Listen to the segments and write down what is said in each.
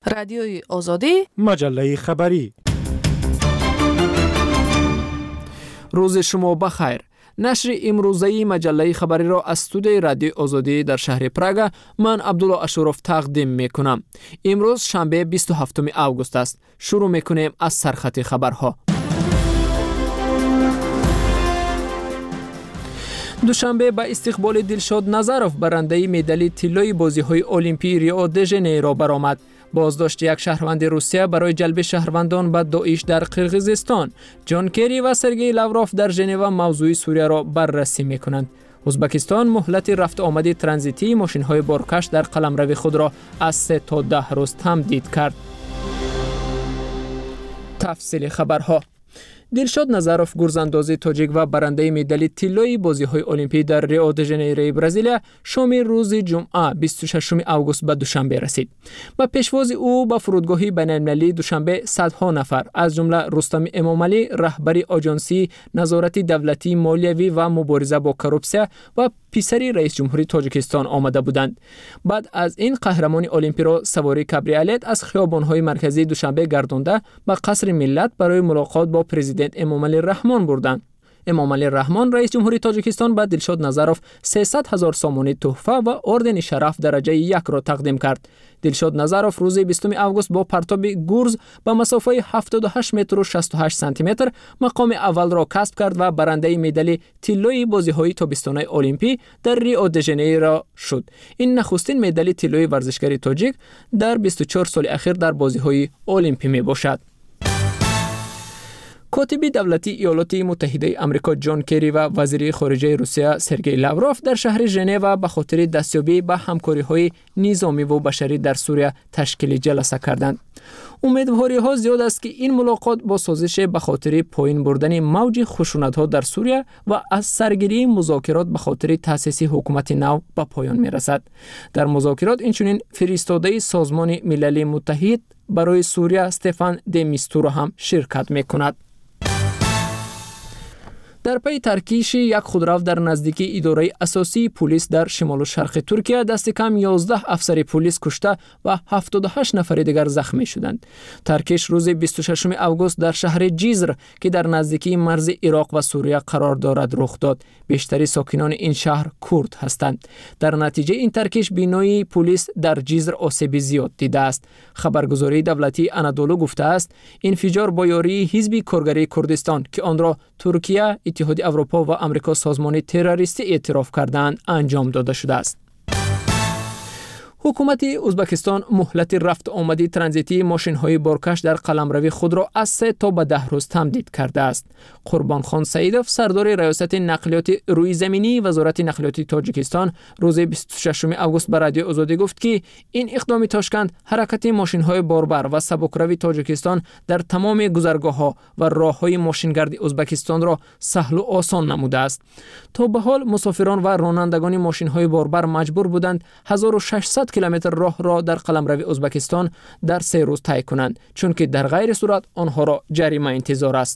رادیوی آزادی، مجله خبری. روز شما بخیر. نشر امروزه مجله خبری را از استودیوی رادیو آزادی در شهر پراگ من عبدالله اشرف تقدیم میکنم. امروز شنبه 27 اوگوست است. شروع میکنیم از سرخط خبرها. دوشنبه با استقبال دلشاد نظرف برنده مدال طلای بازی‌های المپیک ریو د ژانیرو برآمد. بازداشت یک شهروند روسیه برای جلب شهروندان به داعش در قرقیزستان. جان کری و سرگئی لاوروف در ژنو موضوع سوریه را بررسی می‌کنند. ازبکستان مهلت رفت آمد ترانزیتی ماشین‌های بارکش در قلمرو خود را از 3 تا 10 روز تمدید کرد. تفصیل خبرها. دلشاد نظرف گرزانداز تاجیک و برنده مدال طلای بازی‌های المپیک در ریو د ژانیرو برزیل شام روز جمعه 26 اوگوست به دوشنبه رسید. با پیشواز او به فرودگاه بین‌المللی دوشنبه صدها نفر از جمله رستم امامعلی رهبر آژانسی نظارت دولتی مالیوی و مبارزه با کروپسیا و پسری رئیس جمهوری تاجیکستان آمده بودند. بعد از این قهرمان المپیک را سواری کابریولت از خیابان‌های مرکزی دوشنبه گردانده به قصر ملت برای ملاقات با پرزیدنت امامعلی رحمان بردند. امامعلی رحمان رئیس جمهوری تاجیکستان به دلشاد نظرف 300,000 سامانی تحفه و اردن شرف درجه 1 را تقدیم کرد. دلشاد نظرف روز 20 اوگوست با پرتاب گرز به مسافه 78 متر و 68 سانتی متر مقام اول را کسب کرد و برنده مدال طلای بازی‌های تابستانه المپیک در ریو د ژانیرو شد. این نخستین مدال طلای ورزشکار تاجیک در 24 سال اخیر در بازی‌های المپیک میباشد. کاتب دولتی ایالات متحده آمریکا جان کری و وزیر خارجه روسیه سرگئی لاوروف در شهر ژنو به خاطر دستیابی به همکاری‌های نظامی و بشری در سوریه تشکیل جلسه کردند. امیدواری‌ها زیاد است که این ملاقات با سازش به خاطر پایین بردن موج خشونت‌ها در سوریه و از سرگیری مذاکرات به خاطر تأسیس حکومت نو به پایان می‌رسد. در مذاکرات اینچنین فرستاده سازمان ملل متحد برای سوریه استفان د میستورا هم شرکت می‌کند. در پی ترکیش یک خودرو در نزدیکی اداره اساسی پلیس در شمال و شرق ترکیه دست کم 11 افسر پلیس کشته و 78 نفر دیگر زخمی شدند. ترکیش روز 26 اوگوست در شهر جیزر که در نزدیکی مرز عراق و سوریه قرار دارد رخ داد. بیشتری ساکنان این شهر کرد هستند. در نتیجه این ترکیش بینای پلیس در جیزر آسیب زیاد دیده است. خبرگزاری دولتی انادولو گفته است انفجار با یاری حزب کارگری کردستان که آن را ترکیه، اتحاد اروپا و آمریکا سازمان تروریستی اعتراف کردند انجام داده شده است. حکومت ازبکستان مهلت رفت آمدی ترانزیتی ماشین‌های بارکش در قلمرو خود را از 3 تا به 10 روز تمدید کرده است. قربان خان سعیدوف سردار ریاست نقلیات روی زمینی وزارت نقلیات تاجیکستان روز 26 اوگوست به رادیو آزادی گفت که این اقدام تاشکند حرکت ماشین‌های باربر و سبکروی تاجیکستان در تمام گذرگاه‌ها و راه‌های ماشینگرد ازبکستان را سهل و آسان نموده است. تا به حال مسافران و رانندگان ماشین‌های باربر مجبور بودند 1600 کیلومتر راه را در قلمرو ازبکستان در 3 روز طی کنند، چون که در غیر صورت آنها را جریمه انتظار است.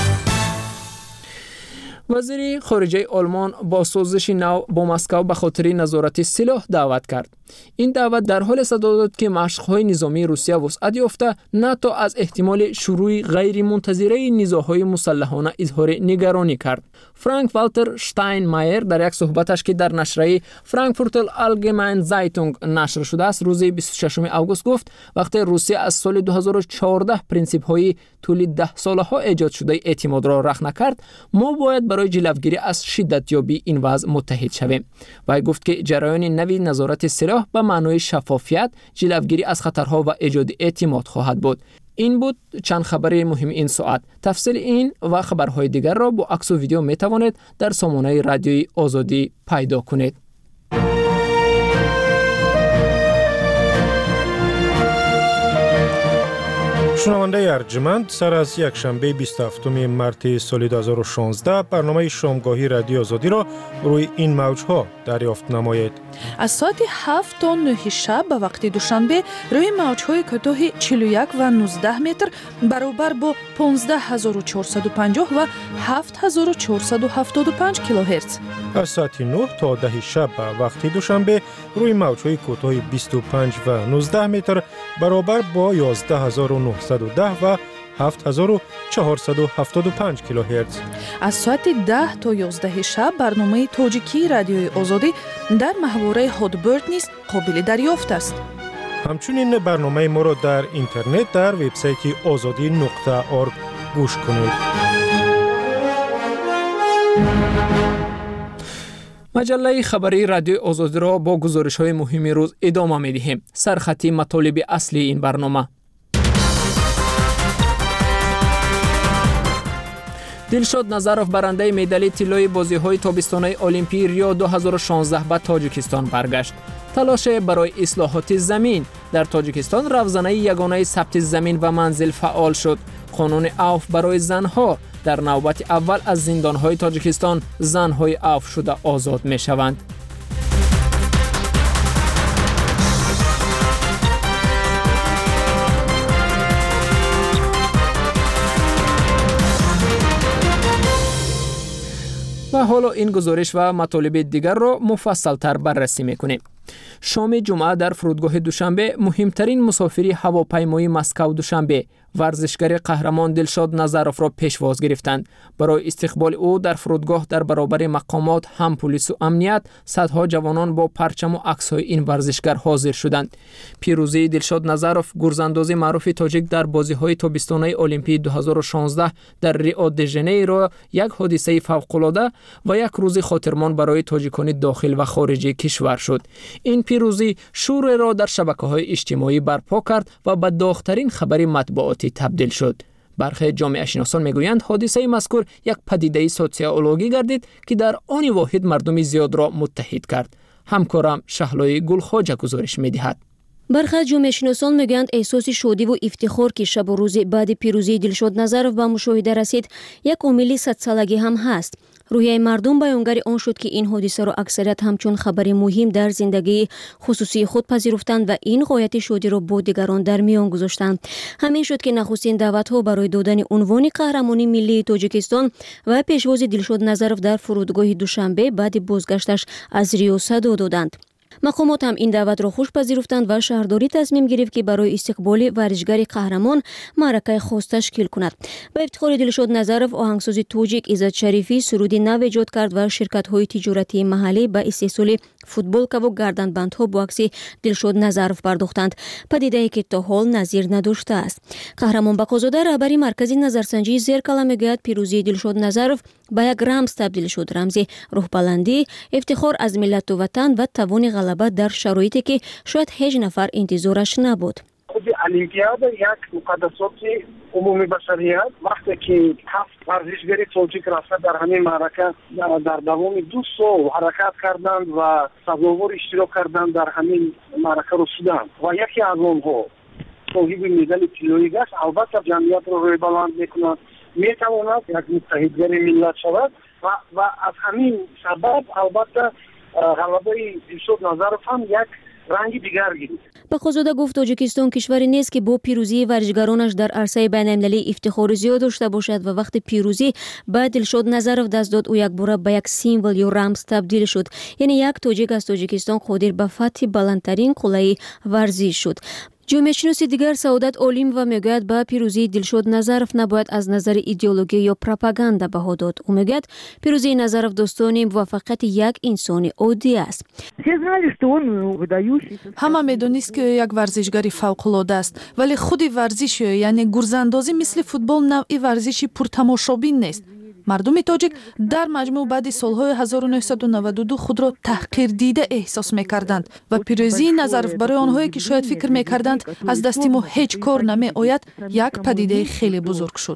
وزیر خارجه آلمان با سازش نو با مسکو به خاطر نظارت سلاح دعوت کرد. این دعوت در حال صدا داد که مشق‌های نظامی روسیه وسعت یافته ناتو از احتمال شروع غیر منتظره نزاع‌های مسلحانه اظهار نگرانی کرد. فرانک والتر شتاینمایر در یک صحبتش که در نشریه فرانکفورتر آلگماین زایتونگ نشر شده است روز 26 اوگوست گفت وقتی روسیه از سال 2014 پرینسیپ‌های طول 10 سالها ایجاد شده اعتماد را رخ نکرد، ما باید برای جلوگیری از شدت یابی این وضع متحد شویم. و گفت که جریان نوی نظارت سلاح به معنای شفافیت، جلوگیری از خطرها و ایجاد اعتماد خواهد بود. این بود چند خبر مهم این ساعت. تفصیل این و خبرهای دیگر را با عکس و ویدیو می توانید در سامانه رادیوی آزادی پیدا کنید. شنونده ارجمند، سر از یک شنبه 27 مارس سال 2016 برنامه شامگاهی رادیو آزادی را روی این موجها دریافت نمایید. از ساعت 7 تا 9 شب به وقت دوشنبه روی موجهای کوتاه 41 و 19 متر برابر با 15450 و 7475 کیلوهرتز. از ساعت 9 تا 10 شب به وقت دوشنبه روی موج‌های کوتاه 25 و 19 متر برابر با 11910 و 7475 کیلوهرتز. از ساعت 10 تا 11 شب برنامه تاجیکی رادیوی آزادی در محوره هادبرد نیز قابل دریافت است. همچنین برنامه ما را در اینترنت در وبسایت azadi.org گوش کنید. مجله خبری رادیو آزادی را با گزارش‌های مهم روز ادامه می‌دهیم. سرخطی مطالب اصلی این برنامه. دلشاد نظرов برنده مدال طلای بازی‌های تابستانی المپی ریو 2016 به تاجیکستان برگشت. تلاش برای اصلاحات زمین در تاجیکستان روزانه یگانه ثبت زمین و منزل فعال شد. قانون عفو برای زنها در نوبت اول از زندان‌های تاجیکستان زن‌های عفو شده آزاد می‌شوند. و حالا این گزارش و مطالب دیگر را مفصل تر بررسی می‌کنیم. شام جمعه در فرودگاه دوشنبه مهمترین مسافری هواپیمای مسکو دوشنبه ورزشگر قهرمان دلشاد نظرов را پیشواز گرفتند. برای استقبال او در فرودگاه در برابر مقامات هم پلیس و امنیت صدها جوانان با پرچم و عکس‌های این ورزشگر حاضر شدند. پیروزی دلشاد نظرов گرزانداز معروف تاجیک در بازی‌های تابستانی المپی 2016 در ریو د ژانیرو یک حادثه فوق‌العاده و یک روز خاطرمان برای تاجیکان داخل و خارج کشور شد. این پیروزی شور را در شبکه‌های اجتماعی برپا کرد و به داغ‌ترین خبر مطبوعاتی تبدیل شد. برخی جامعه شناسان میگویند حادثه مذکور یک پدیده سوسیولوژی گردید که در آن واحد مردم زیاد را متحد کرد. همکارم شهلای گلخواجه گزارش می‌دهد. برخی جامعه شناسان میگویند احساس شادی و افتخار که شب و روز بعد پیروزی دلشاد نظرов به مشاهده رسید یک عامل صدسالگی هم هست. روحیه مردم بیانگر آن شد که این حادثه را اکثریت همچون خبر مهم در زندگی خصوصی خود پذیرفتند و این غایت شادی را با دیگران در میان گذاشتند. همین شد که نخستین دعوت‌ها برای دادن عنوان قهرمانی ملی تاجیکستان و پیشواز دلشاد نظرов در فرودگاه دوشنبه بعد بازگشتش از ریو صدا دادند. مقامات هم این دعوت را خوش پذیرفتند و شهرداری تصمیم گرفت که برای استقبال ورزشگر قهرمان معرکه خاص تشکیل کند. به افتخار دلشاد نظرов آهنگساز تاجیک عزت شریفی سرودی نو ایجاد کرد و شرکت‌های تجارتی محلی به استحصال فوتبالکا و گردنبندها با عکس دلشاد نظرов پرداختند. پدیده‌ای که تا حال نظیر نداشته است. قهرمان بقازاده رهبری مرکز نظرسنجی زرکالا میگوید پیروزی دلشاد نظرов به یک رمز تبدیل شد، رمز روح‌بلندی، افتخار از ملت و وطن و توان غلبه در شرایطی که شاید هیچ نفر انتظارش نبود. خود المپیاد یک مقدسات عمومی بشریت وقتی که 7 ورزشگر تاجیک رفته در همین معرکه در دوام 2 سال حرکت کردند و سزاوار اشتراک کردند در همین معرکه رسیدند و یکی از آنها صاحب مدال طلایی گشت. البته جمعیت را روی بلند میکند، میتواند یک متحدگر ملت شود و از همین سبب البته غلبه دلشاد نظرов هم یک رنگ دیگر گرفت. بقازاده گفت تاجیکستان کشوری نیست که با پیروزی ورزشگرانش در عرصه بین‌المللی افتخار زیاد داشته باشد و وقتی پیروزی به دلشاد نظرов دست داد او یک بار به یک سیمبل یا رمز تبدیل شد. یعنی یک تاجیک از تاجیکستان قادر به فتح بلندترین قله ورزش شد. جامعه شناس دیگر سعادت عالم و میگوید به پیروزی دلشاد نظرов نباید از نظر ایدئولوژی یا پروپاگاندا بها داد. او میگوید پیروزی نظرов داستان موفقیت یک انسان عادی است. همه میدونست که یک ورزشگر فوق‌العاده است، ولی خود ورزش یعنی گرزاندازی مثل فوتبال نوعی ورزشی پرتماشابین نیست. مردم تاجیک در مجموع بعد سالهای 1992 خود را تحقیر دیده احساس می‌کردند و پیروزی نظرов برای آنهایی که شاید فکر می‌کردند از دست ما هیچ کار نمی‌آید یک پدیده خیلی بزرگ شد.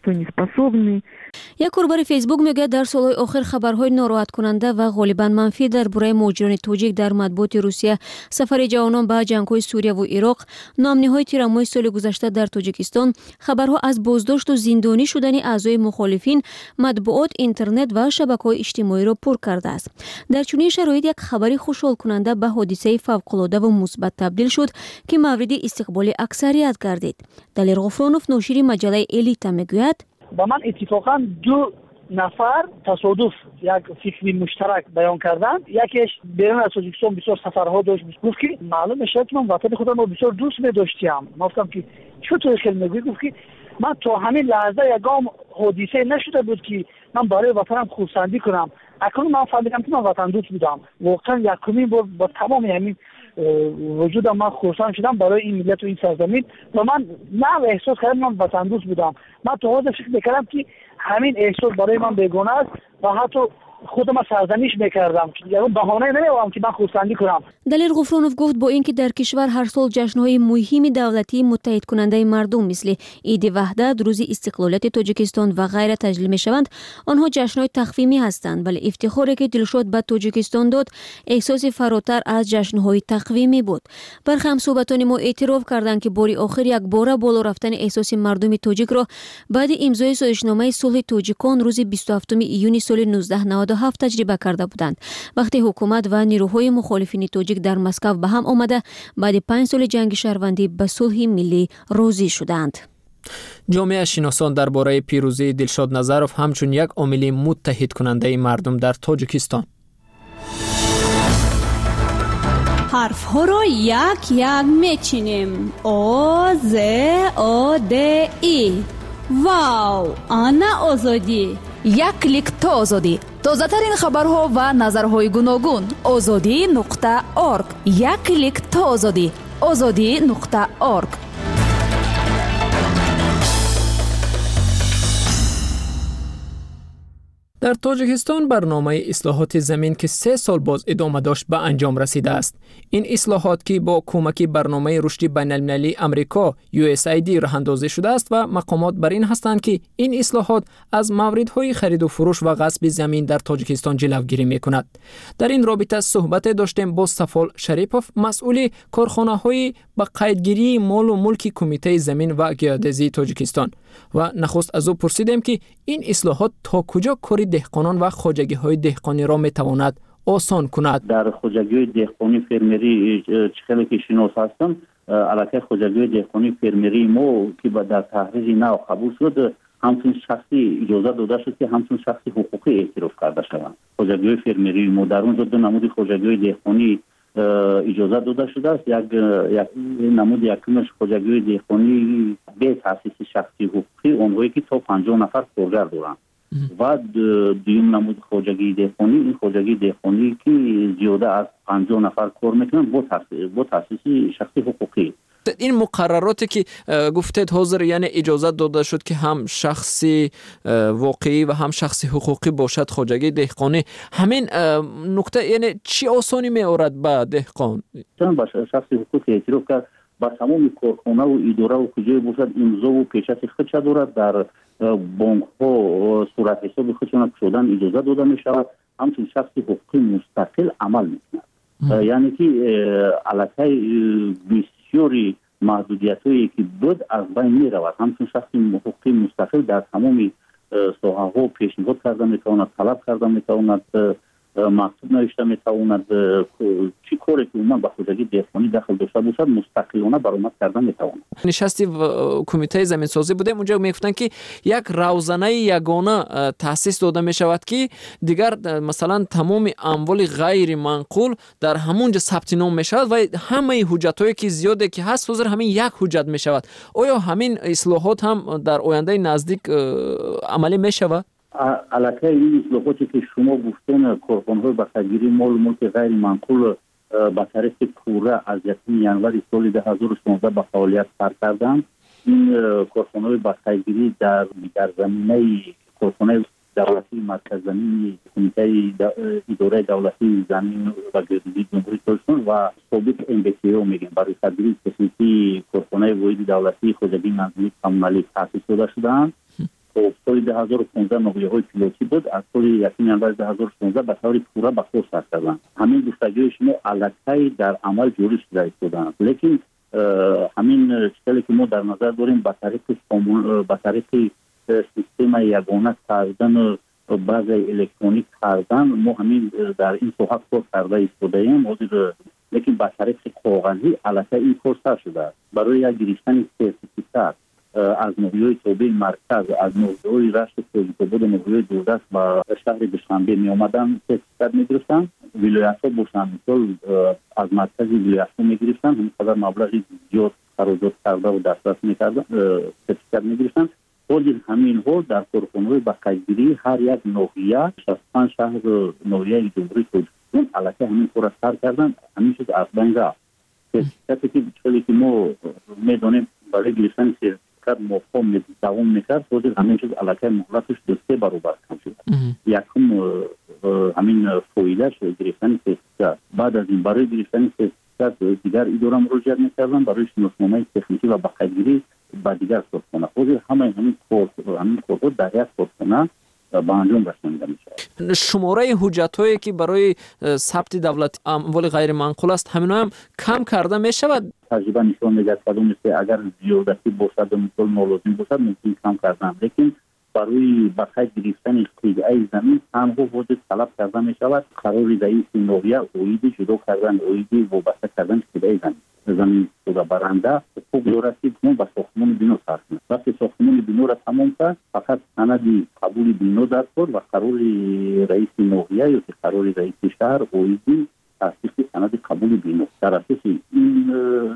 یک کاربر فیسبوک میگه در سالهای آخر خبرهای ناراحت کننده و غالباً منفی درباره مهاجران تاجیک در مطبوعات روسیه، سفر جوانان به جنگ‌های سوریه و عراق، نامنی‌های تیرامای سال گذشته در تاجیکستان، خبرها از بازداشت و زندانی شدن اعضای مخالفین، مطبوعات، اینترنت و شبکه‌های اجتماعی را پر کرده است. در چنین شرایط یک خبری خوشحال کننده به حادثه فوق‌العاده و مثبت تبدیل شد که مورد استقبال اکثریت گردید. دلیر غفرانوف ناشر مجله الیتا میگوید با من اتفاقا 2 نفر تصادف یک فکری مشترک بیان کردن. یکیش بیرون از تاجیکستان بسیار سفرها داشت. گفت که معلوم میشه که من وطن خودم رو بسیار دوست می‌داشتم. ما گفتم که چطور خیلی میگی؟ گفت که من تا همین لحظه یگام حادثه نشده بود که من برای وطنم خودسندی کنم. اکنون من فهمیدم که من وطن دوست بودم. واقعا یکمین بار با تمام همین وجودم من خرسند شدم برای این ملت و این سرزمین و من نه احساس کردم من وطن دوست بودم. من تو حاضر فکر میکردم که همین احساس برای من بیگانه است و حتی خودم سرزنش میکردم که یعنی بهانه نمی‌آوردم که من خودسندی کنم. دلیل غفرانوف گفت با اینکه در کشور هر سال جشن‌های مهم دولتی متحد کننده مردم مثل عید وحدت، روز استقلالیت تاجیکستان و غیره تجلیل می‌شوند، آنها جشن‌های تخفیمی هستند، ولی افتخاری که دلشاد به تاجیکستان داد احساس فراتر از جشن‌های تخفیمی بود. برخی همصحبتان ما اعتراف کردند که باری آخر یک بار بالا رفتن احساس مردم تاجیک را بعد امضای سازشنامه صلح تاجیکان روز 27 ایون سال 1997 تجربه کرده بودند، وقتی حکومت و نیروهای مخالفین تاجیک در مسکو به هم آمده بعد 5 سال جنگ شهروندی به صلح ملی راضی شدند. جامعه شناسان درباره پیروزی دلشاد نظروف همچون یک عامل متحد کننده مردم در تاجیکستان حرف ها را یک یک میچینیم. آ ز آ د ای. واو، آنا آزادی. یک کلیک تا آزادی. تازه ترین خبرها و نظرهای گوناگون. azadi.org. یک کلیک تا آزادی. azadi.org. در تاجیکستان برنامه اصلاحات زمین که 3 سال باز ادامه داشت به انجام رسیده است. این اصلاحات که با کمک برنامه رشد بین‌المللی امریکا USAID راه اندازی شده است و مقامات بر این هستند که این اصلاحات از موردهای خرید و فروش و غصب زمین در تاجیکستان جلوگیری می‌کند. در این رابطه صحبت داشتیم با سفال شریپوف، مسئول کارخانه‌های با قیدگیری مال و ملک کمیته زمین و گیاه‌دزی تاجیکستان و نخست از او پرسیدیم که این اصلاحات تا کجا کار دهقانان و خواجگی‌های دهقانی را می‌تواند آسان کند. در خواجگی دهقانی فرمری خیلی که شناس هستم، علاقه خواجگی دهقانی فرمری ما که در تحریز نو قبول شد، همچون شخصی اجازه داده شد که همچون شخصی حقوقی اعتراف کرده شوند. خواجگی فرمری ما در اونجا دو نمود خواجگی دهقانی اجازه داده شده است. یک نمود یکمش خواجگی دهقانی به تاسیس شخصی حقوقی اونهایی که تا 50 نفر کارگر دارند و دویم نمود خواجگی دهقانی، این خواجگی دهقانی که زیاده از 50 نفر کار میکنن با تاسیس شخصی حقوقی. این مقرراتی که گفتید حاضر یعنی اجازه داده شد که هم شخصی واقعی و هم شخصی حقوقی باشد خواجگی دهقانی، همین نکته یعنی چی آسانی می‌آورد به دهقان؟ چون با شخصی حقوقی اعتراف کرد با تمام کارخانه و اداره و کجای باشد امضا و پیشت خود دارد، در بانک ها صورت حساب خودشان شدن اجازه داده می شود، همچون شخصی حقوقی مستقل عمل می کند. یعنی که علاقه بسیاری محدودیت هایی که بود از بین می رود، همچون شخصی حقوقی مستقل در تمام ساحه ها پیشنهاد کرده می تواند، طلب کرده می تواند، مکتوب نوشته می تواند، چی کاری که اونا به خواجگی دهقانی داخل داشته باشد مستقلانه برآمد کردن می تواند. نشستی کمیته زمین سازی بوده، اونجا میگفتن که یک روزنه یگانه تاسیس داده می شود که دیگر مثلا تمام اموال غیر منقول در همونجا ثبت نام می شود و همه حجتایی که زیاده که هست حاضر همین یک حجت می شود. آیا همین اصلاحات هم در آینده نزدیک عملی می شود؟ علاقه این اصلاحاتی که شما گفتین کارخانه‌های به خریدگیری مال و ملک غیر منقول به طریق پوره از 1 ژانویه سال 2016 به فعالیت سر کردند. این کارخانه‌های به خریدگیری در زمینه کارخانه دولتی مرکز زمین کمیته اداره دولتی زمین و گردگی جمهوری تاجیکستان و سابق MBCO میگن برای خریدگیری تکنیکی کارخانه واحد دولتی خواجگی منزلی کمونالی تأسیس داده شدند. سال 2015 نقلیه‌های پیلوتی بود، از سال 1 ژانویه 2016 به طور پوره به کار سر کردند. همین گفتگوی شما علاقه در عمل جوری شده ایستادند، لیکن همین چیزی که ما در نظر داریم به طریق سیستم یگانه کردن بعض الکترونیک کردن، ما همین در این ساحه کار کرده ایستادیم، لیکن به طریق کاغذی علاقه این کار سر شده. برای یک گرفتن سرتیفیکات از نوحیه توبه مرکز از نوحیه رشت سوزیکوبود نوحیه دوردست با شهر دوشنبه می آمدن تحقیقات می گرفتن. ولایت ها باشند از مرکز ولایت ها می گرفتن، همینقدر مبلغی زیاد قرارداد کرده و دسترس می کردن تحقیقات می گرفتن. خود همین ها در کارخانه‌های بقایگیری هر یک نوحیه 65 شهر نوحیه جمهوری تاجیکستان علاقه همین کار سر کردن. همین شد از بین رفت. تحقیقاتی که ما میدانیم برای گرفتن سرکت مفهوم دوام میکرد، خود همین شد علاقه مهلتش 2-3 برابر کم شد. یکم همین فویلش گرفتن سرکت، بعد از این برای گرفتن سرکت دیگر اداره مراجعه میکردن برای شناسنامه تکنیکی و بقایگیری با دیگر کارخانه. خود همین کارها در یک کارخانه با انجام رسانیده میشه. شماره حجت‌هایی که برای ثبت دولت اموال غیر منقول است همین هم کم کرده میشود. تجربه نشان میدهد که اگر زیادتی باشد و مثل نالازم باشد ممکن کم کردن، لیکن برای بقای گرفتن قطعه زمین تنها وجود طلب کرده میشود. قرار رئیس نوحیه اویدی جدا کردن، اویدی وابسته کردن قطعه زمین و برنده خوب رسید ما به ساختمان بنا صرف کنیم. وقتی ساختمان بنا را تمام کرد فقط سند قبول بنا در کار و قرار رئیس نوحیه یا قرار رئیس شهر اویدی تصدیق سند قبول بنا در اساس این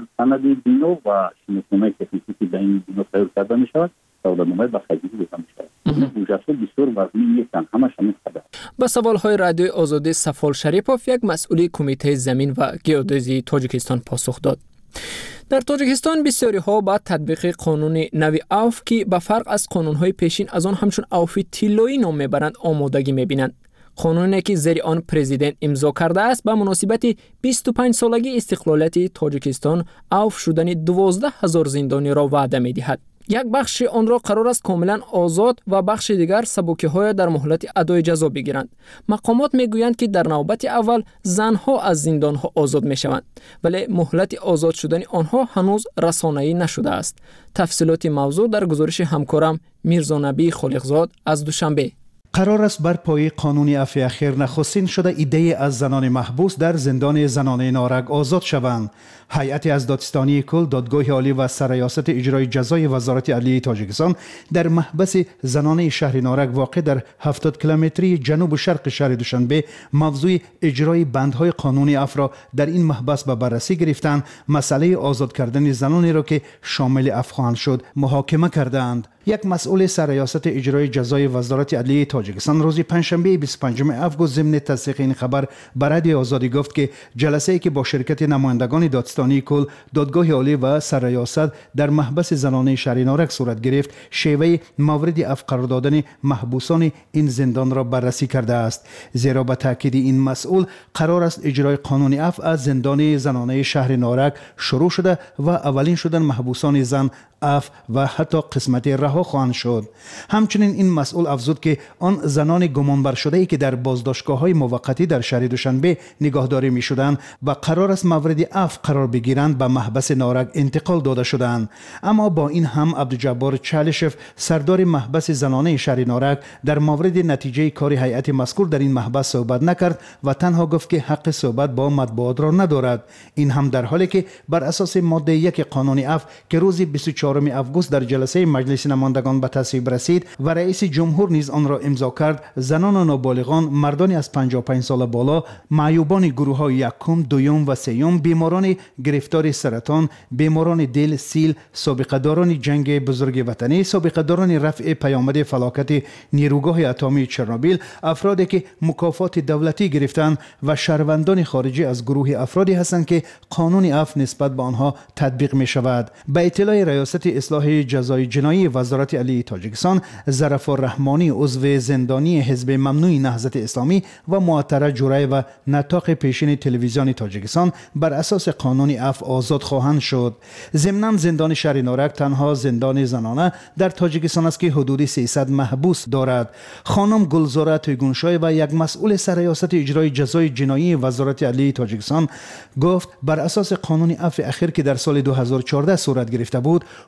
سند بنا و شناسنامه تکنیکی که به این بنا تیار کرده می شود سودانامه بقایگیری داده می شود. بودجه‌ها بسیار وزنی نیستند، همش همین قدر. با سوال‌های رادیوی آزادی صفوال شریپوف یک مسئول کمیته زمین و گئودزی تاجیکستان پاسخ داد. در تاجیکستان بسیاری ها با تطبیق قانون نوی اوف که به فرق از قانون‌های پیشین از آن همچون اوف تیلویی نام میبرند آمادگی میبینند. قانونی که زیر آن پرزیدنت امضا کرده است به مناسبت 25 سالگی استقلالیت تاجیکستان اوف شدن 12,000 زندانی را وعده میدهد. یک بخش آن را قرار است کاملا آزاد و بخش دیگر سبوکی‌های در مهلت ادای جزا بگیرند. مقامات میگویند که در نوبت اول زنها از زندانها آزاد میشوند، ولی مهلت آزاد شدن آنها هنوز رسانه‌ای نشده است. تفصیلات موضوع در گزارش همکارم میرزا نبی خالقزاد از دوشنبه. قرار است بر پایه قانون عفو اخیر نخستین شده ایده از زنان محبوس در زندان زنانه نارنج آزاد شوند. هیئت از دادستانی کل، دادگاه عالی و سرریاست اجرای جزای وزارت عدلیه تاجیکستان در محبس زنانه شهر نارنج واقع در 70 کیلومتری جنوب شرق شهر دوشنبه موضوع اجرای بندهای قانون عفو را در این محبس به بررسی گرفتند. مسئله آزاد کردن زنانی را که شامل عفو خواهند شد محاکمه کردند. یک مسئول سرریاست اجرای جزای وزارت عدلیه تاجیکستان روز پنجشنبه 25 آگوست ضمن تصدیق این خبر به رادیو آزادی گفت که جلسه‌ای که با شرکت نمایندگان دادستانی کل، دادگاه عالی و سرریاست در محبس زنانه شهر نارنج صورت گرفت، شیوه مورد عفو قرار دادن محبوسان این زندان را بررسی کرده است. زیرا به تاکید این مسئول قرار است اجرای قانون عفو از زندان زنانه شهر نارنج شروع شده و اولین شدن محبوسان زن عفو و حتی قسمت رها خواهند شد. همچنین این مسئول افزود که آن زنان گمانبر شده ای که در بازداشتگاه‌های موقتی در شهر دوشنبه نگهداری می‌شدند و قرار است مورد عفو قرار بگیرند به محبس نارنج انتقال داده شدند. اما با این هم عبدالجبار چالشف سردار محبس زنانه شهر نارنج در مورد نتیجه کار هیئت مذکور در این محبس صحبت نکرد و تنها گفت که حق صحبت با مطبوعات را ندارد. این هم در حالی که بر اساس ماده 1 قانون عفو که روز 24 آگوست در جلسه مجلس نمایندگان به تصویب رسید و رئیس جمهور نیز آن را امضا کرد، زنان و نابالغان، مردان از 55 سال بالا، معیوبان گروه‌های یکم، دوم و سوم، بیماران گرفتار سرطان، بیماران دل، سیل، سابقه داران جنگ بزرگ وطنی، سابقه داران رفع پیامد فلاکت نیروگاه اتمی چرنوبیل، افرادی که مکافات دولتی گرفتند و شهروندان خارجی از گروه افرادی هستند که قانون عفو نسبت به آنها تطبیق می شود. به اطلاع ریاست اصلاح جزای جنایی وزارت عدلیه تاجیکستان، ظرف الرحمانی عضو زندانی حزب ممنوع نهضت اسلامی و معطره جورای و نطاق پیشین تلویزیون تاجیکستان بر اساس قانون عفو آزاد خواهند شد. ضمناً زندان شهر نارنج تنها زندان زنانه در تاجیکستان است که حدود 300 محبوس دارد. خانم گلزاره تویگونشای و یک مسئول سرریاست اجرای جزای جنایی وزارت عدلیه تاجیکستان گفت بر اساس قانون عفو اخیر که در سال 2014 صورت گرفته بود،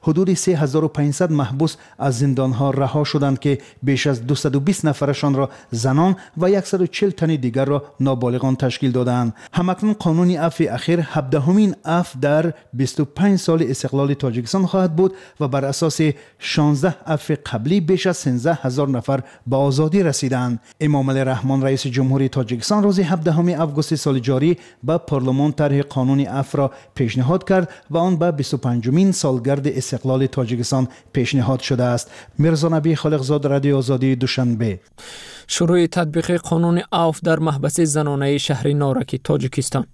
حدود 3500 محبوس از زندانها رها شدند که بیش از 220 نفرشان را زنان و 140 تن دیگر را نابالغان تشکیل دادند. همکنون قانون عفو اخیر 17مین عفو در 25 سال استقلال تاجیکستان خواهد بود و بر اساس 16 عفو قبلی بیش از 13000 نفر به آزادی رسیدند. امامعلی رحمان رئیس جمهوری تاجیکستان روز 17 آگوست سال جاری به پارلمان طرح قانون عفو را پیشنهاد کرد و آن به 25مین سالگرد استقلال تاجیکستان پیشنهاد شده است. میرزا نبی خالقزاد، رادیو آزادی، دوشنبه. شروع تطبیق قانون عفو در محبس زنانه شهر نارک تاجیکستان.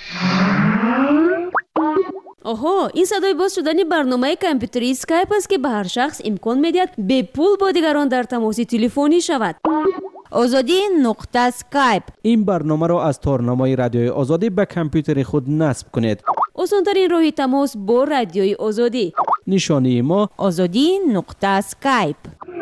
آها، این صدای باز شدن برنامه کامپیوتری اسکایپ است که به هر شخص امکان میدهد به پول با دیگران در تماس تلفنی شود. آزادی نقطه اسکایپ. این برنامه را از تارنمای رادیوی آزادی به کامپیوتر خود نصب کنید. آسان‌ترین راه تماس با رادیوی آزادی. نشانی ما آزادی نقطه اسکایپ.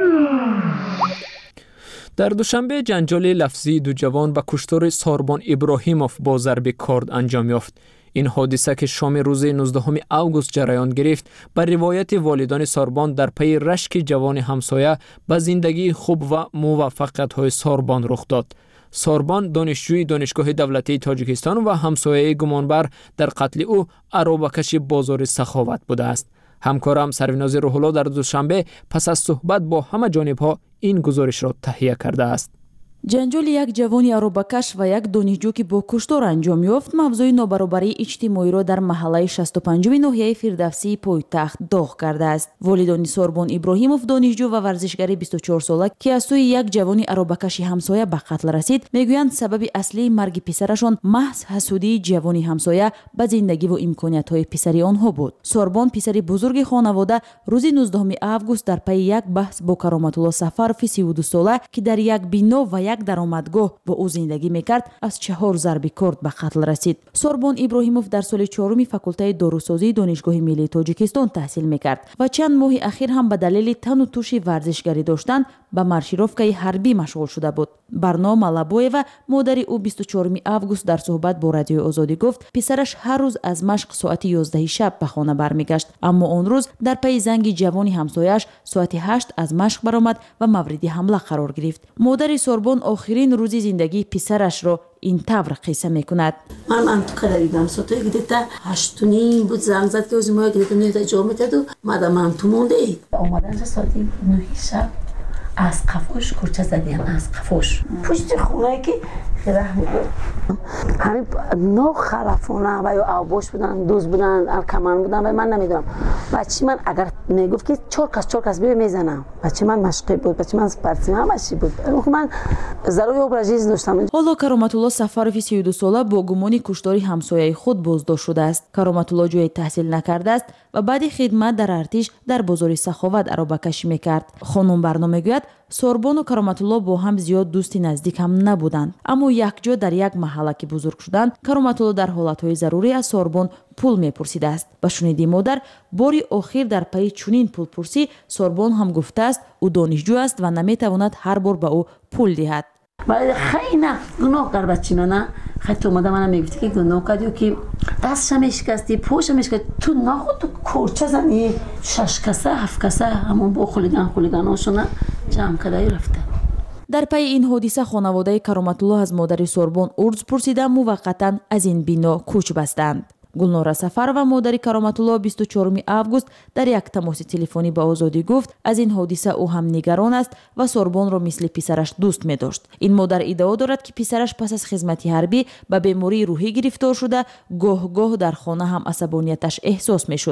در دوشنبه جنجال لفظی دو جوان به کشتار ساربان ابراهیموف با ضرب کارد انجام یافت. این حادثه که شام روز 19 آگوست جریان گرفت، بر روایت والدان ساربان در پی رشک جوان همسایه به زندگی خوب و موفقیت‌های ساربان رخ داد. ساربان دانشجوی دانشگاه دولتی تاجیکستان و همسایه گمانبر در قتل او عرابه‌کش بازار سخاوت بوده است. همکارم سروناز روح‌الله در دوشنبه پس از صحبت با همه جانب‌ها این گزارش را تهیه کرده است. جنجال یک جوانی عرابه‌کش و یک دانشجو که با کشتار انجام یافت موضوع نابرابری اجتماعی را در محله 65 ناحیه فردوسی پایتخت داغ کرده است. والدان ساربان ابراهیموف دانشجو و ورزشگر 24 ساله که از سوی یک جوانی عرابه‌کش همسایه به قتل رسید، میگویند سبب اصلی مرگ پسرشان محض حسودی جوانی همسایه به زندگی و امکانیت‌های پسری آنها بود. ساربان پسر بزرگ خانواده روز 19 آگوست در پی یک بحث با کرامت‌الله سفروی 32 ساله که در یک بنا و یک درآمدگاه با او زندگی میکرد از 4 ضرب کارد به قتل رسید. ساربان ابراهیموف در سال 4 فاکولته داروسازی دانشگاه ملی تاجیکستان تحصیل میکرد و چند ماه اخیر هم به دلیل تن و توش ورزشگری داشتن به مارشیروفکای حربی مشغول شده بود. برنامه ملابویوا مادر او 24 آگوست در صحبت با رادیو آزادی گفت پسرش هر روز از مشق ساعت 11 شب به خانه برمیگشت، اما آن روز در پی زنگ جوانی همسایه‌اش ساعت 8 از مشق برآمد و مورد حمله قرار گرفت. مادر ساربان آخرین روز زندگی پسرش را این طور قصه میکند. من تو کردیدم ساعت گدیتا 8:30 بود زنگ زد که از ما گدیتا نه جا میتاد و من تو مونده اومدن ساعت 9 شب از قفوش کوچه زدیم از قفوش پشت خونه که رحم بود. همین نو خرافونه و یا آبوش بودن، دوز بودن، الکمان بودن و من نمیدونم. بچه من اگر میگفت که چور کس ببین میزنم. بچه من مشقی بود، بچه من پرسی همشی بود. من ضروری ابراژیز داشتم. حالا کرامت‌الله سفروی 32 ساله با گمان کشتار همسایه خود بازداشت شده است. کرامت‌الله جای تحصیل نکرده است و بعد خدمت در ارتش در بازار سخاوت عرابه‌کشی میکرد. خانم برنامه میگوید ساربان و کرامت‌الله با هم زیاد دوستی نزدیک هم نبودند، اما یک جا در یک محله که بزرگ شدند کرامت‌الله در حالت‌های ضروری از ساربان پول میپرسیده است. با شنیدی مادر باری آخر در پی چنین پول پرسی ساربان هم گفته است او دانشجو است و نمیتواند هر بار به او پول دهد. ولی خیلی نه گناه کرد بچه من، خیلی تو مادر من میگفت که گناه کردی که دستش میشکستی، پوشش میشکستی، تو نخود تو کورچه زنی 6 کسه 7 کسه همون با خلیگاناشون جمع کرده رفته. در پی این حادثه خانواده کرامت‌الله از مادر ساربان عرض پرسیده موقتا از این بنا کوچ بستند. گلنار سفر و مادر کرامت‌الله 24 آگوست در یک تماس تلفنی با آزادی گفت از این حادثه او هم نگران است و ساربان را مثل پسرش دوست می داشت. این مادر ادعا دارد که پسرش پس از خدمت حربی به بیماری روحی گرفتار شده، گاه در خانه هم عصبانیتش احساس می شد.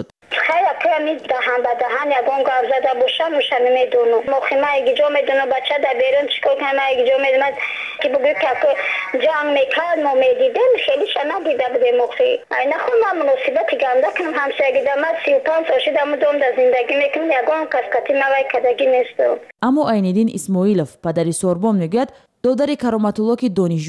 می دهن به دهن یگان گاو زده باشم روشن میدونم مخی من اگه جا میدونم بچه در بیرون چیکار کنم اگه جا میدونم که بگوی که جنگ میکرد ما میدیدیم خیلی شما دیده بودیم مخی این خود من مناسبت گنده کنم همسه اگه دمت 35 سال شده دوم در زندگی میکنم یگان کسکتی موی کدگی نیستم. اما عینالدین اسماعیلوف پدر ساربان میگوید دادر کرامت‌الله که دانشجو است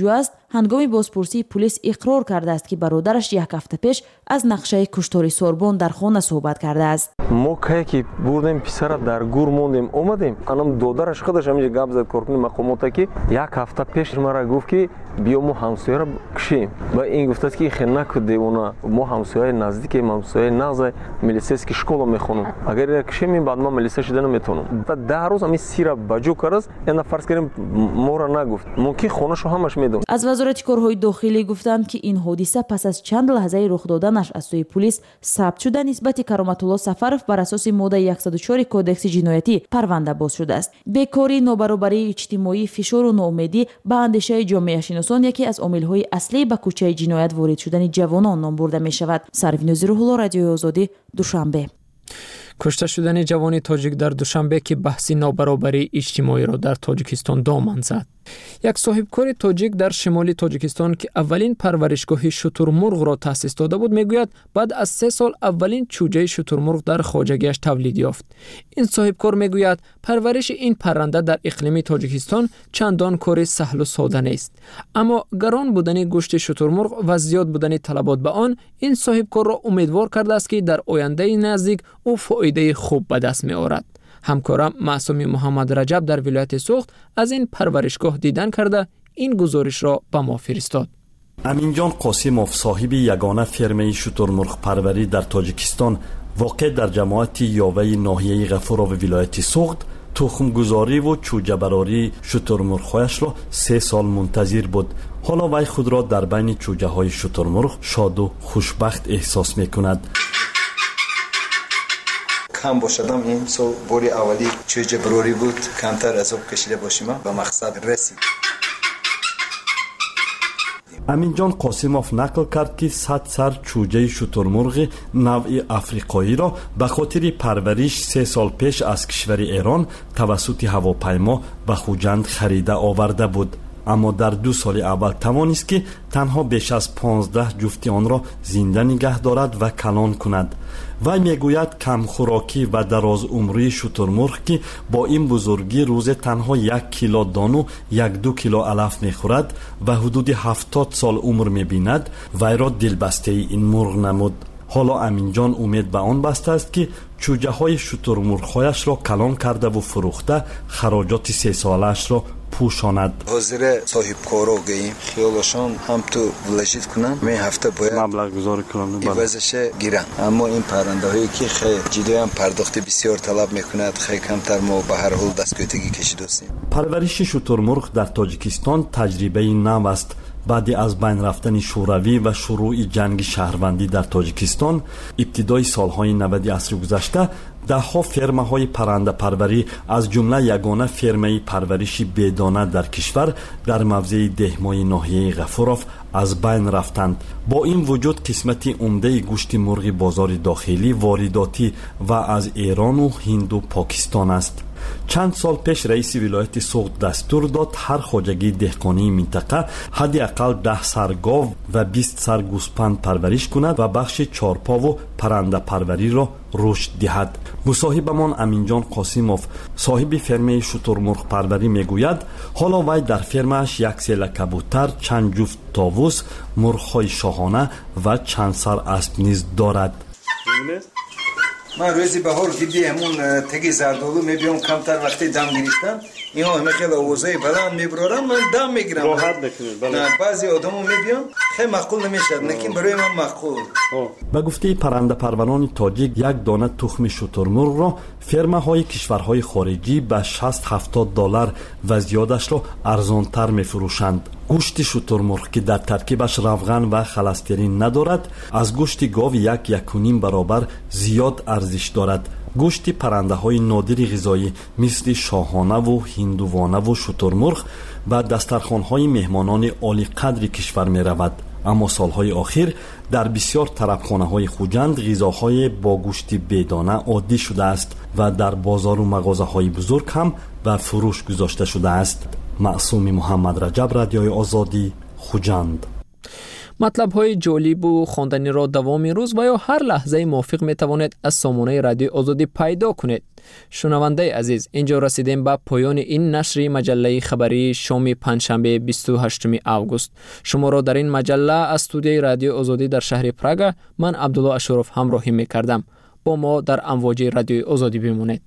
ҳангоми бозпурсии пулис иқрор кардааст ки бародараш як ҳафта пеш аз нақшаи куштори Сорбон дар хона суҳбат кардааст. мо кае ки бурдем писара дар гур мондем омадем, анам додараш худаш ҳамиҷа гап зад коркуни мақомота ки як ҳафта пеш мара гуфт ки биё мо ҳамсояро кушем. Ва ин гуфтааст ки хе наку девона, мо ҳамсояи наздикем, ҳамсояи нағза милисейски школа мехонам. Агар ина кушем баъд ман милисия шуда наметавонам. Ва 10 рӯз ами сира баҷо кардааст, яна фарз кардем мора нагуфт. Мумкин хонашо ҳамаш медонад. аз вазорати корҳои дохилӣ гуфтанд ки ин ҳодиса пас аз чанд лаҳзаи рух доданаш аз сӯи пулис сабт шуда нисбати Кароматулло Сафаров бар асоси моддаи 104 кодекси ҷиноятӣ парванда боз шудааст. бекорӣ, нобаробарии иҷтимоӣ, фишору ноумедӣ ба андешаи ҷомеашиносон яке аз омилҳои аслӣ ба кӯчаи ҷиноят ворид шудани ҷавонон ном бурда мешавад. Сарвинози Рӯҳулло, Радиои Озодӣ, Душанбе. кушта шудани ҷавони тоҷик дар Душанбе ки баҳси нобаробарии иҷтимоиро дар Тоҷикистон доман зад. як соҳибкори тоҷик дар шимоли Тоҷикистон ки аввалин парваришгоҳи шутурмурғро таъсис дода буд мегӯяд баъд аз 3 сол аввалин чӯҷаи шутурмурғ дар хоҷагиаш тавлид ёфт. ин соҳибкор мегӯяд парвариши ин парранда дар иқлими Тоҷикистон чандон кори саҳлу сода нест. аммо гарон будани гӯшти шутурмурғ ва зиёд будани талабот ба он ин соҳибкорро умедвор кардааст ки дар ояндаи наздик ӯ фоидаи хуб ба даст меорад. ҳамкорам Маъсуми Муҳаммад Раҷаб дар вилояти Суғд аз ин парваришгоҳ дидан карда ин гузоришро ба мо фиристод. аминҷон қосимов соҳиби ягона фермаи шутурмурғпарварӣ дар Тоҷикистон воқеъ дар ҷамоати Ёваи ноҳияи Ғафурови вилояти Суғд тухмгузориву чӯҷабарории шутурмурғҳояшро 3 сол мунтазир буд. ҳоло вай худро дар байни чӯҷаҳои шутурмурғ шоду хушбахт эҳсос мекунад. کم باشدم این سال باری اولی چوجه براری بود کمتر عذاب کشیده باشیم به مقصد رسید. аминҷон қосимов нақл кард ки 100 сар чӯҷаи шутурмурғи навъи африқоиро ба хотири парвариш 3 сол пеш аз кишвари Эрон тавассути ҳавопаймо ба Хуҷанд харида оварда буд. аммо дар 2 соли аввал тавонист ки танҳо беш аз 15 ҷуфти онро зинда нигаҳ дорад ва калон кунад. вай мегӯяд камхӯрокӣ ва дарозумрии шутурмурғ ки бо ин бузургӣ рӯзе танҳо 1 кило дону 1-2 кило алаф мехӯрад ва ҳудуди 70 сол умр мебинад, вайро дилбастаи ин мурғ намуд. ҳоло аминҷон умед ба он бастааст ки чӯҷаҳои шутурмурғҳояшро калон кардаву фурӯхта хароҷоти 3 солаашро пӯшонад. ҳозир соҳибкоро гаим хиёлашон ҳам ту влажид кунанд мин ҳафта бояд маблағ гузорӣ кунанд ивазаша гиранд. аммо ин паррандаҳое ки хе ҷидоям пардохти бисёр талаб мекунад, хе камтар мо ба ҳар ҳол дастгӯтагӣ кашидостем. парвариши шутурмурғ дар Тоҷикистон таҷрибаи нав аст. баъди аз байн рафтани шӯравӣ ва шурӯъи ҷанги шаҳрвандӣ дар Тоҷикистон ибтидои солҳои 90 асри гузашта даҳҳо фермаҳои паррандапарварӣ аз ҷумла ягона фермаи парвариши бедона дар кишвар дар мавзеи деҳмои ноҳияи Ғафуров аз байн рафтанд. бо ин вуҷуд қисмати умдаи гӯшти мурғи бозори дохилӣ воридотӣ ва аз Эрону Ҳинду Покистон аст. чанд сол пеш раиси вилояти Суғд дастур дод ҳар хоҷагии деҳқонии минтақа ҳадди ақал 10 сар гов ва 20 сар гӯспанд парвариш кунад ва бахши чорпову паррандапарвариро рушд диҳад. мусоҳибамон Аминҷон Қосимов соҳиби фермаи шутурмурғпарварӣ мегӯяд ҳоло вай дар фермааш 1 села кабутар, чанд ҷуфт товус, мурғҳои шоҳона ва чанд сар асп низ дорад. من روزی بهار دیدی همون تگی زردالو میبیام کمتر وقتی دم گرفتم اینا همه خیلی آوازای بلند میبرارم من دم میگیرم راحت نکنید. نه بعضی آدمو میبیام خیلی معقول نمیشد لیکن برای من معقول. به گفته پرنده‌پروران تاجیک یک دانه تخم شترمرغ را فرمه‌های کشورهای خارجی به 60-70 دلار و زیادش را ارزانتر میفروشند. گوشت شترمرغ که در ترکیبش روغن و خلسترین ندارد از گوشت گاو 1-1.5 برابر زیاد ارزش دارد. گوشت پرنده های نادر غذایی مثل شاهانه و هندوانه و شترمرغ و دسترخوان های مهمانان عالی قدر کشور می رود. اما سالهای آخر در بسیار طرفخانه های خوجند غذاهای با گوشت بدانه عادی شده است و در بازار و مغازه های بزرگ هم به فروش گذاشته شده است. معصوم محمد رجب، رادیوی آزادی، خوجند. مطلب‌های جالب و خواندنی را دوام روز و یا هر لحظه موافق می‌توانید از سامانه رادیو آزادی پیدا کنید. شنونده عزیز، اینجا رسیدیم به پایان این نشر مجله خبری شام پنجشنبه 28 آگوست. شما را در این مجله از استودیوی رادیو آزادی در شهر پراگ من عبدالله اشرف همراهی می‌کردم. با ما در امواج رادیو آزادی بمانید.